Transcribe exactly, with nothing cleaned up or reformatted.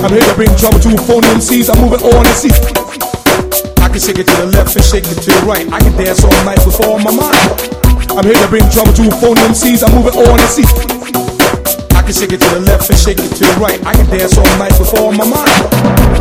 I'm here to bring trouble to phony M Cs. I'm moving on and see. I can shake it to the left and shake it to the right. I can dance all night with all my mind. I'm here to bring trouble to phony M Cs. I'm moving on and see. I can shake it to the left and shake it to the right. I can dance all night with all my mind.